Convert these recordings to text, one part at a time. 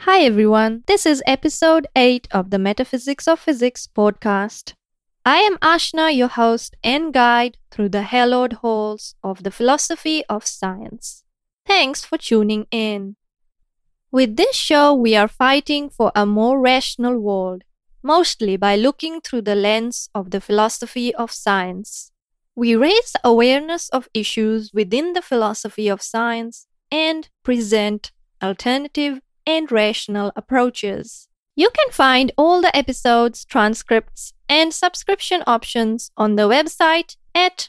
Hi everyone, this is episode 8 of the Metaphysics of Physics podcast. I am Ashna, your host and guide through the hallowed halls of the philosophy of science. Thanks for tuning in. With this show, we are fighting for a more rational world, mostly by looking through the lens of the philosophy of science. We raise awareness of issues within the philosophy of science and present alternative and rational approaches. You can find all the episodes, transcripts, and subscription options on the website at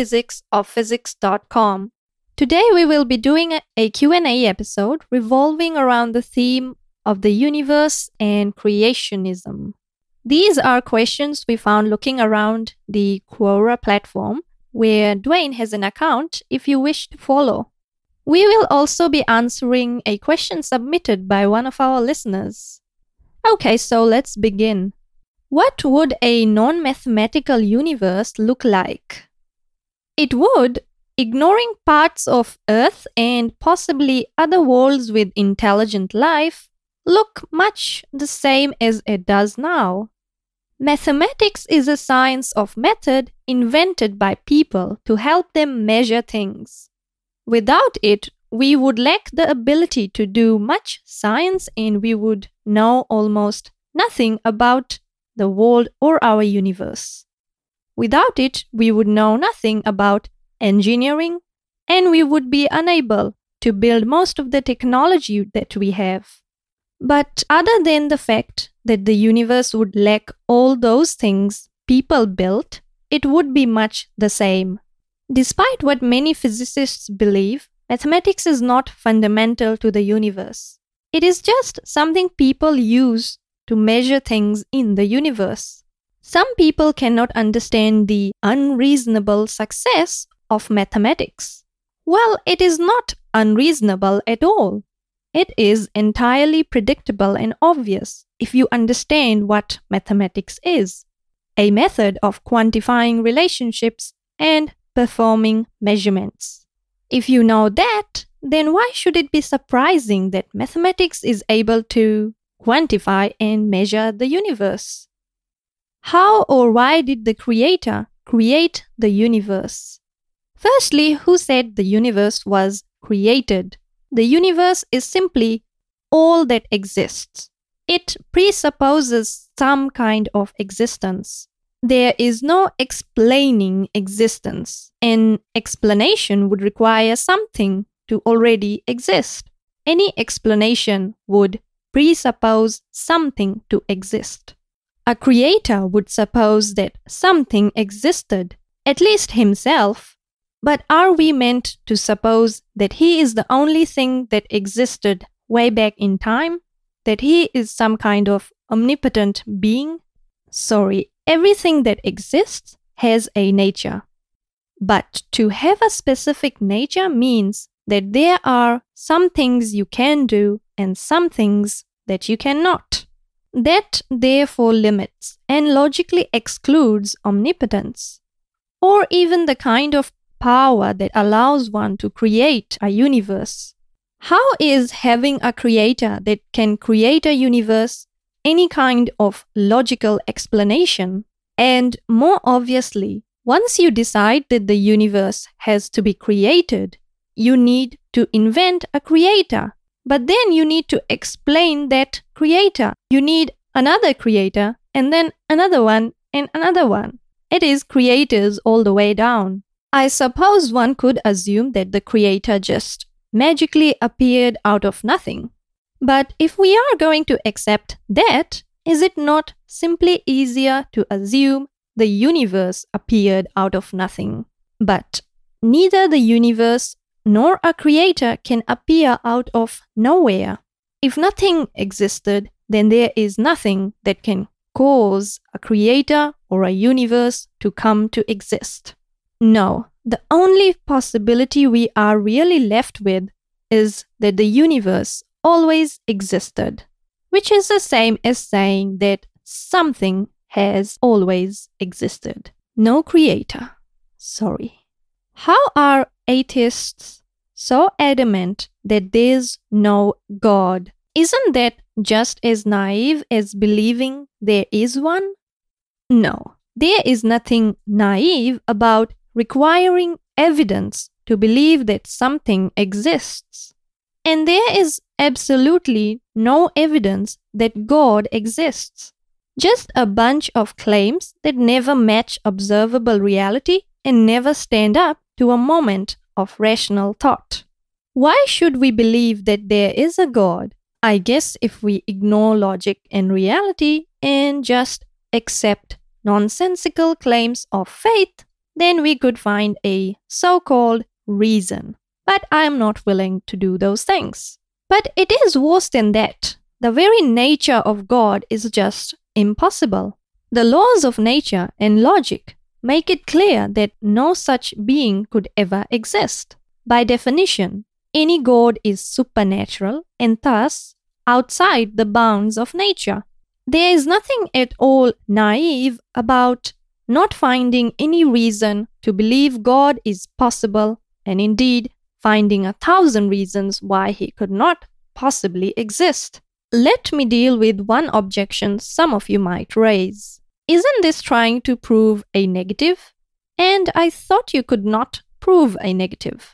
metaphysicsofphysics.com. Today we will be doing a Q&A episode revolving around the theme of the universe and creationism. These are questions we found looking around the Quora platform, where Dwayne has an account if you wish to follow. We will also be answering a question submitted by one of our listeners. Okay, so let's begin. What would a non-mathematical universe look like? It would, ignoring parts of Earth and possibly other worlds with intelligent life, look much the same as it does now. Mathematics is a science of method invented by people to help them measure things. Without it, we would lack the ability to do much science and we would know almost nothing about the world or our universe. Without it, we would know nothing about engineering and we would be unable to build most of the technology that we have. But other than the fact that the universe would lack all those things people built, it would be much the same. Despite what many physicists believe, mathematics is not fundamental to the universe. It is just something people use to measure things in the universe. Some people cannot understand the unreasonable success of mathematics. Well, it is not unreasonable at all. It is entirely predictable and obvious if you understand what mathematics is: a method of quantifying relationships and performing measurements. If you know that, then why should it be surprising that mathematics is able to quantify and measure the universe? How or why did the Creator create the universe? Firstly, who said the universe was created? The universe is simply all that exists. It presupposes some kind of existence. There is no explaining existence. An explanation would require something to already exist. Any explanation would presuppose something to exist. A creator would suppose that something existed, at least himself. But are we meant to suppose that he is the only thing that existed way back in time? That he is some kind of omnipotent being? Sorry. Everything that exists has a nature. But to have a specific nature means that there are some things you can do and some things that you cannot. That therefore limits and logically excludes omnipotence, or even the kind of power that allows one to create a universe. How is having a creator that can create a universe any kind of logical explanation? And more obviously, once you decide that the universe has to be created, you need to invent a creator. But then you need to explain that creator. You need another creator, and then another one, and another one. It is creators all the way down. I suppose one could assume that the creator just magically appeared out of nothing. But if we are going to accept that, is it not simply easier to assume the universe appeared out of nothing? But neither the universe nor a creator can appear out of nowhere. If nothing existed, then there is nothing that can cause a creator or a universe to come to exist. No, the only possibility we are really left with is that the universe always existed, which is the same as saying that something has always existed. No creator. Sorry. How are atheists so adamant that there's no God? Isn't that just as naive as believing there is one? No, there is nothing naive about requiring evidence to believe that something exists. And there is absolutely no evidence that God exists. Just a bunch of claims that never match observable reality and never stand up to a moment of rational thought. Why should we believe that there is a God? I guess if we ignore logic and reality and just accept nonsensical claims of faith, then we could find a so-called reason. But I am not willing to do those things. But it is worse than that. The very nature of God is just impossible. The laws of nature and logic make it clear that no such being could ever exist. By definition, any God is supernatural and thus outside the bounds of nature. There is nothing at all naive about not finding any reason to believe God is possible, and indeed finding 1,000 reasons why he could not possibly exist. Let me deal with one objection some of you might raise. Isn't this trying to prove a negative? And I thought you could not prove a negative.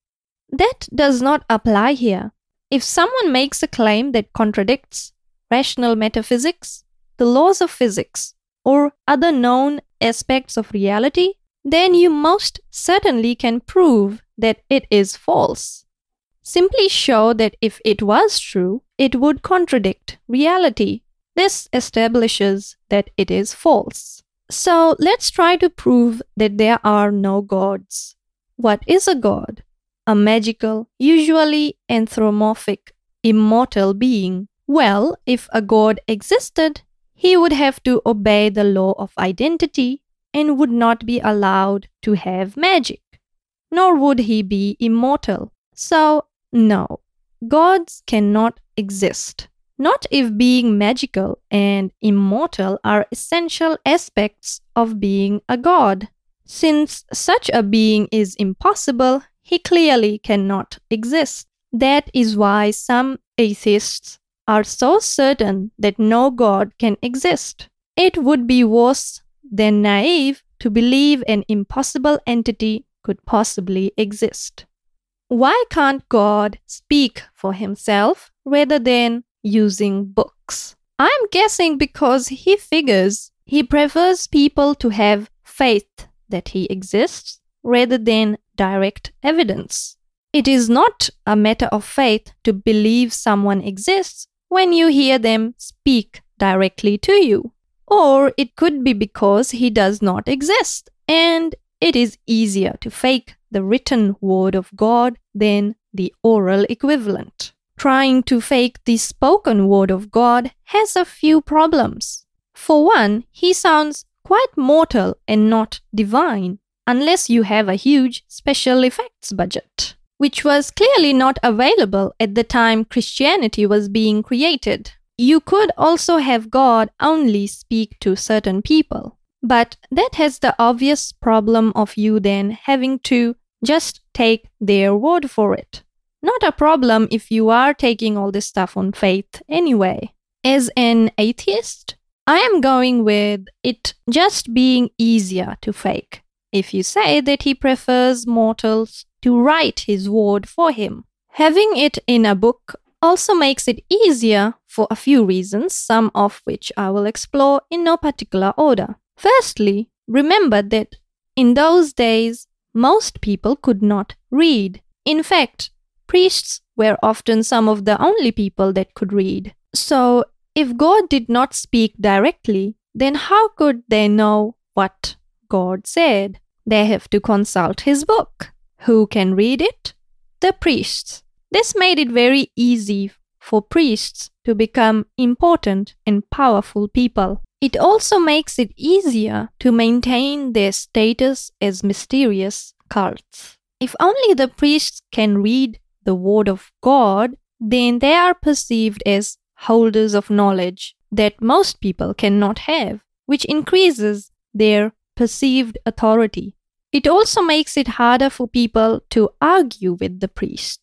That does not apply here. If someone makes a claim that contradicts rational metaphysics, the laws of physics, or other known aspects of reality, then you most certainly can prove that it is false. Simply show that if it was true, it would contradict reality. This establishes that it is false. So let's try to prove that there are no gods. What is a god? A magical, usually anthropomorphic, immortal being. Well, if a god existed, he would have to obey the law of identity and would not be allowed to have magic. Nor would he be immortal. So, no, gods cannot exist. Not if being magical and immortal are essential aspects of being a god. Since such a being is impossible, he clearly cannot exist. That is why some atheists are so certain that no God can exist. It would be worse than naive to believe an impossible entity could possibly exist. Why can't God speak for himself rather than using books? I'm guessing because he figures he prefers people to have faith that he exists rather than direct evidence. It is not a matter of faith to believe someone exists when you hear them speak directly to you. Or it could be because he does not exist, and it is easier to fake the written word of God than the oral equivalent. Trying to fake the spoken word of God has a few problems. For one, he sounds quite mortal and not divine, unless you have a huge special effects budget, which was clearly not available at the time Christianity was being created. You could also have God only speak to certain people, but that has the obvious problem of you then having to just take their word for it. Not a problem if you are taking all this stuff on faith anyway. As an atheist, I am going with it just being easier to fake. If you say that he prefers mortals to write his word for him, having it in a book also makes it easier for a few reasons, some of which I will explore in no particular order. Firstly, remember that in those days, most people could not read. In fact, priests were often some of the only people that could read. So, if God did not speak directly, then how could they know what God said? They have to consult his book. Who can read it? The priests. This made it very easy for priests to become important and powerful people. It also makes it easier to maintain their status as mysterious cults. If only the priests can read the word of God, then they are perceived as holders of knowledge that most people cannot have, which increases their perceived authority. It also makes it harder for people to argue with the priests.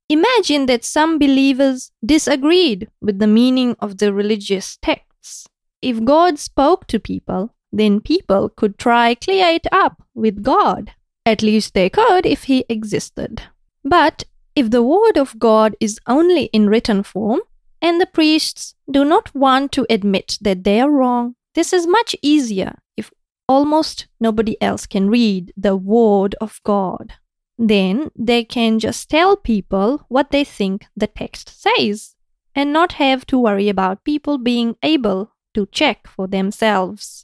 Imagine that some believers disagreed with the meaning of the religious texts. If God spoke to people, then people could try clear it up with God. At least they could if he existed. But if the word of God is only in written form, and the priests do not want to admit that they are wrong, this is much easier if almost nobody else can read the word of God. Then they can just tell people what they think the text says and not have to worry about people being able to check for themselves.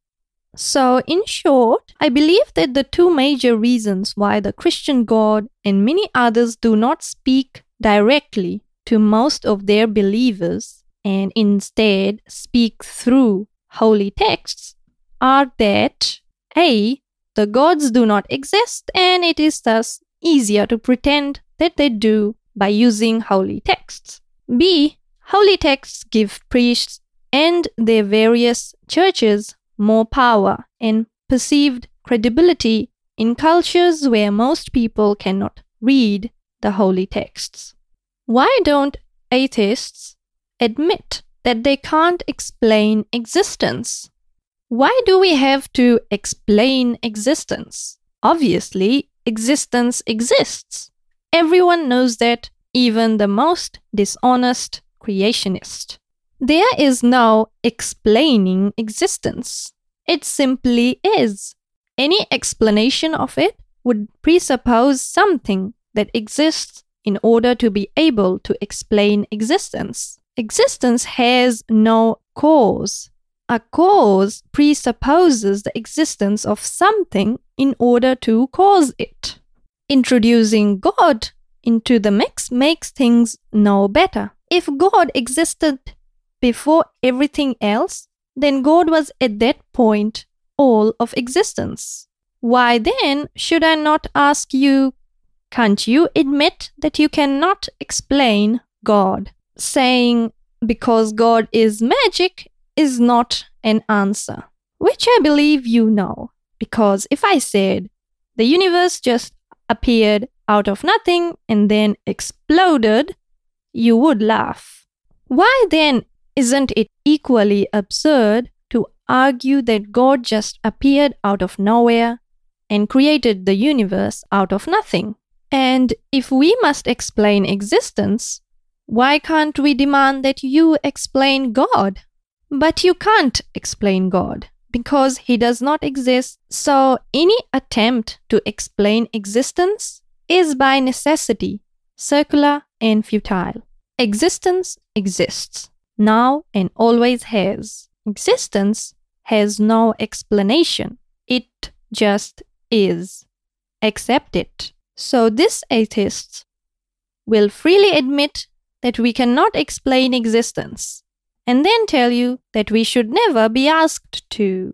So, in short, I believe that the two major reasons why the Christian God and many others do not speak directly to most of their believers and instead speak through holy texts are that A. The gods do not exist, and it is thus easier to pretend that they do by using holy texts. B. Holy texts give priests and their various churches more power and perceived credibility in cultures where most people cannot read the holy texts. Why don't atheists admit that they can't explain existence? Why do we have to explain existence? Obviously, existence exists. Everyone knows that, even the most dishonest creationist. There is no explaining existence. It simply is. Any explanation of it would presuppose something that exists in order to be able to explain existence. Existence has no cause. A cause presupposes the existence of something in order to cause it. Introducing God into the mix makes things no better. If God existed before everything else, then God was at that point all of existence. Why then should I not ask you, can't you admit that you cannot explain God? Saying because God is magic is not an answer, which I believe you know, because if I said the universe just appeared out of nothing and then exploded, you would laugh. Why then isn't it equally absurd to argue that God just appeared out of nowhere and created the universe out of nothing? And if we must explain existence, why can't we demand that you explain God? But you can't explain God because he does not exist. So any attempt to explain existence is by necessity circular and futile. Existence exists now and always has. Existence has no explanation. It just is. Accept it. So these atheists will freely admit that we cannot explain existence and then tell you that we should never be asked to.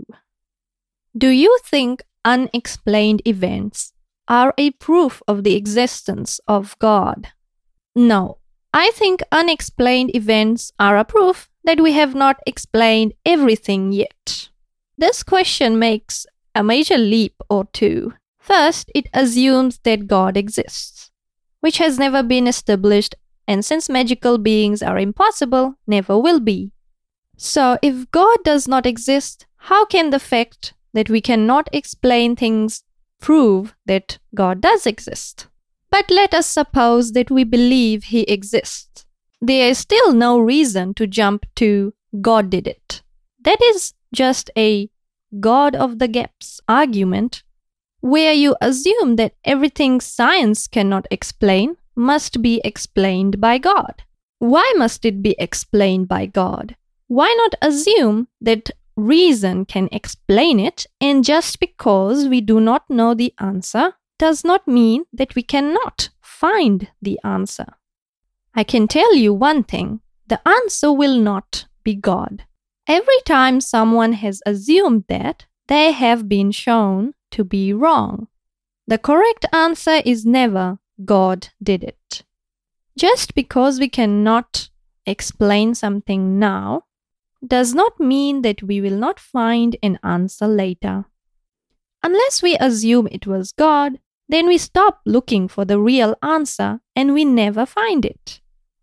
Do you think unexplained events are a proof of the existence of God? No. I think unexplained events are a proof that we have not explained everything yet. This question makes a major leap or two. First, it assumes that God exists, which has never been established, and since magical beings are impossible, never will be. So, if God does not exist, how can the fact that we cannot explain things prove that God does exist? But let us suppose that we believe he exists. There is still no reason to jump to God did it. That is just a God of the gaps argument where you assume that everything science cannot explain must be explained by God. Why must it be explained by God? Why not assume that reason can explain it, and just because we do not know the answer does not mean that we cannot find the answer? I can tell you one thing, the answer will not be God. Every time someone has assumed that, they have been shown to be wrong. The correct answer is never God did it. Just because we cannot explain something now does not mean that we will not find an answer later. Unless we assume it was God, then we stop looking for the real answer and we never find it.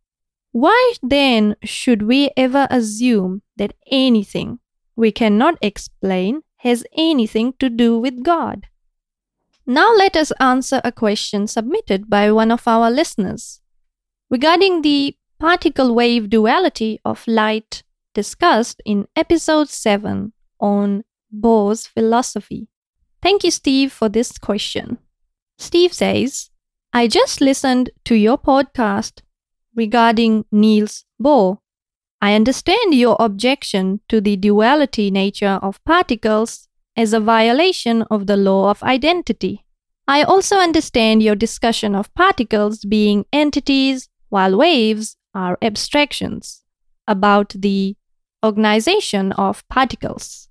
Why then should we ever assume that anything we cannot explain has anything to do with God? Now let us answer a question submitted by one of our listeners regarding the particle-wave duality of light discussed in episode 7 on Bohr's philosophy. Thank you, Steve, for this question. Steve says, I just listened to your podcast regarding Niels Bohr. I understand your objection to the duality nature of particles as a violation of the law of identity. I also understand your discussion of particles being entities while waves are abstractions about the organization of particles.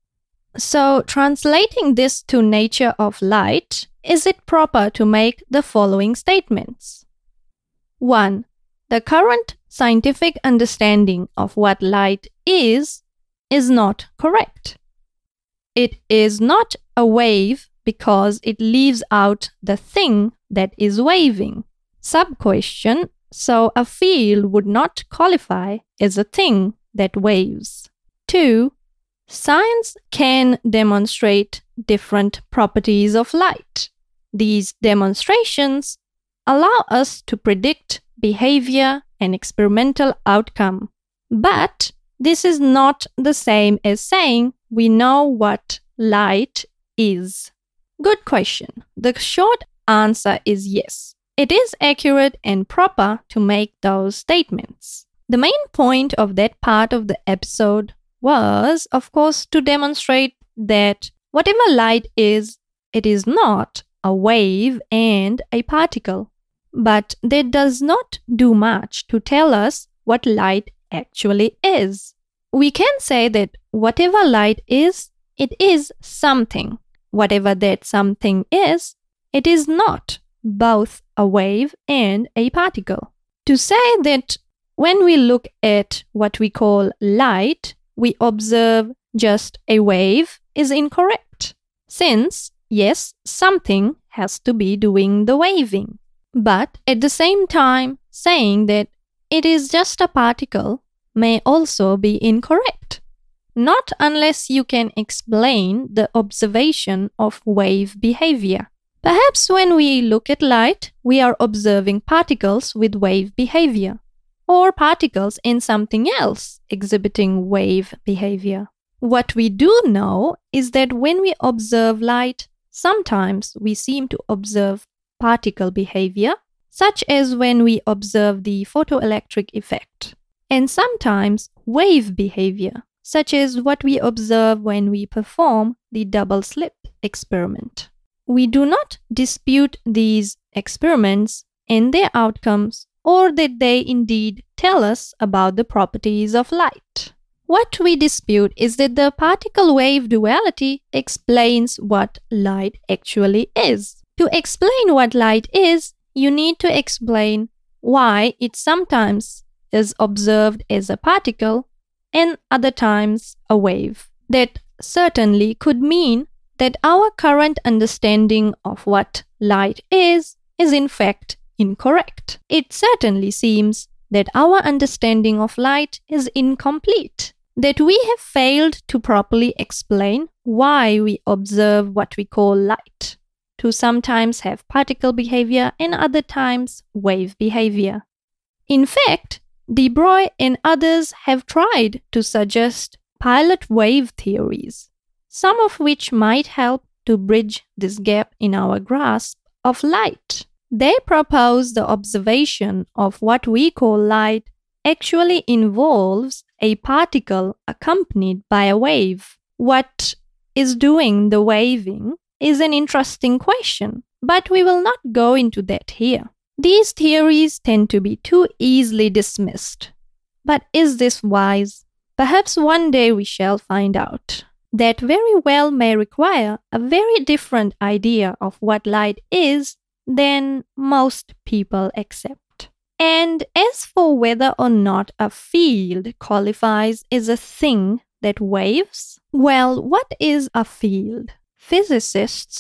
So, translating this to nature of light, is it proper to make the following statements? 1. The current scientific understanding of what light is not correct. It is not a wave because it leaves out the thing that is waving. Sub-question, so a field would not qualify as a thing that waves. 2. Science can demonstrate different properties of light. These demonstrations allow us to predict behavior and experimental outcome. But this is not the same as saying we know what light is. Good question. The short answer is yes. It is accurate and proper to make those statements. The main point of that part of the episode was, of course, to demonstrate that whatever light is, it is not a wave and a particle. But that does not do much to tell us what light actually is. We can say that whatever light is, it is something. Whatever that something is, it is not both a wave and a particle. To say that when we look at what we call light, we observe just a wave is incorrect, since, yes, something has to be doing the waving. But at the same time, saying that it is just a particle may also be incorrect. Not unless you can explain the observation of wave behavior. Perhaps when we look at light, we are observing particles with wave behavior, or particles in something else exhibiting wave behavior. What we do know is that when we observe light, sometimes we seem to observe particle behavior, such as when we observe the photoelectric effect, and sometimes wave behavior, such as what we observe when we perform the double slit experiment. We do not dispute these experiments and their outcomes, or that they indeed tell us about the properties of light. What we dispute is that the particle-wave duality explains what light actually is. To explain what light is, you need to explain why it sometimes is observed as a particle and other times a wave. That certainly could mean that our current understanding of what light is in fact incorrect. It certainly seems that our understanding of light is incomplete, that we have failed to properly explain why we observe what we call light, to sometimes have particle behavior and other times wave behavior. In fact, de Broglie and others have tried to suggest pilot wave theories, some of which might help to bridge this gap in our grasp of light. They propose the observation of what we call light actually involves a particle accompanied by a wave. What is doing the waving is an interesting question, but we will not go into that here. These theories tend to be too easily dismissed. But is this wise? Perhaps one day we shall find out. That very well may require a very different idea of what light is than most people accept. And as for whether or not a field qualifies as a thing that waves, well, what is a field? Physicists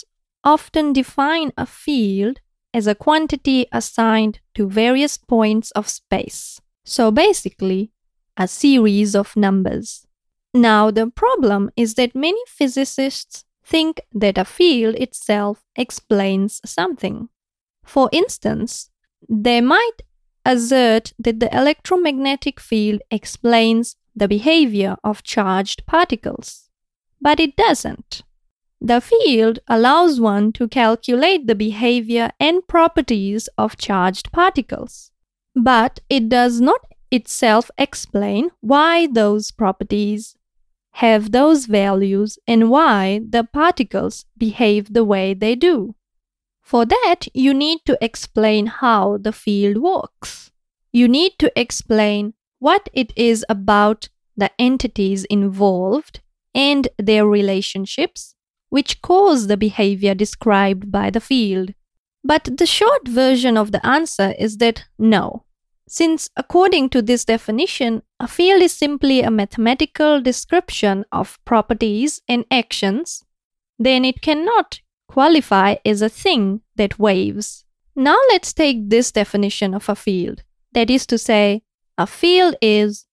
often define a field as a quantity assigned to various points of space. So basically, a series of numbers. Now, the problem is that many physicists think that a field itself explains something. For instance, they might assert that the electromagnetic field explains the behavior of charged particles. But it doesn't. The field allows one to calculate the behavior and properties of charged particles. But it does not itself explain why those properties have those values and why the particles behave the way they do. For that, you need to explain how the field works. You need to explain what it is about the entities involved and their relationships which cause the behavior described by the field. But the short version of the answer is that no. Since according to this definition, a field is simply a mathematical description of properties and actions, then it cannot qualify as a thing that waves. Now let's take this definition of a field. That is to say, a field is,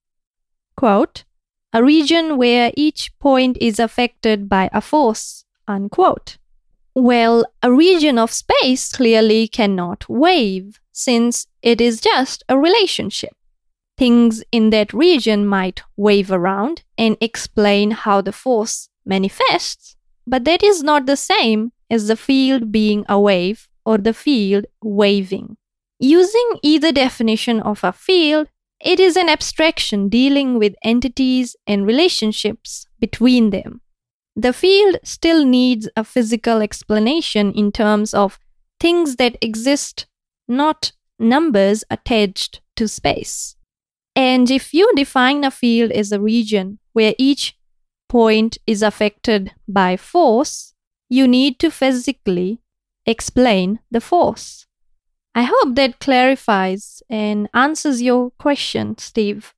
quote, a region where each point is affected by a force, unquote. Well, a region of space clearly cannot wave, since it is just a relationship. Things in that region might wave around and explain how the force manifests, but that is not the same as the field being a wave or the field waving. Using either definition of a field, it is an abstraction dealing with entities and relationships between them. The field still needs a physical explanation in terms of things that exist, not numbers attached to space. And if you define a field as a region where each point is affected by force, you need to physically explain the force. I hope that clarifies and answers your question, Steve.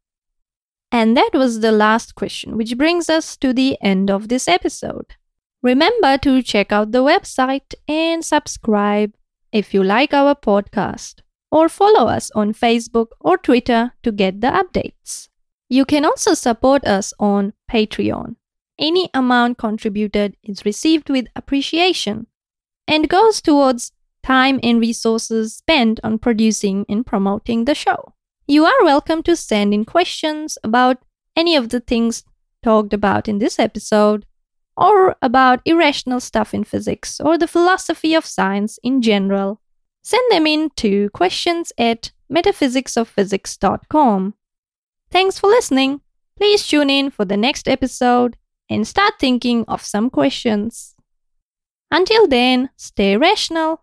And that was the last question, which brings us to the end of this episode. Remember to check out the website and subscribe if you like our podcast, or follow us on Facebook or Twitter to get the updates. You can also support us on Patreon. Any amount contributed is received with appreciation and goes towards time and resources spent on producing and promoting the show. You are welcome to send in questions about any of the things talked about in this episode, or about irrational stuff in physics or the philosophy of science in general. Send them in to questions@metaphysicsofphysics.com. Thanks for listening. Please tune in for the next episode and start thinking of some questions. Until then, stay rational.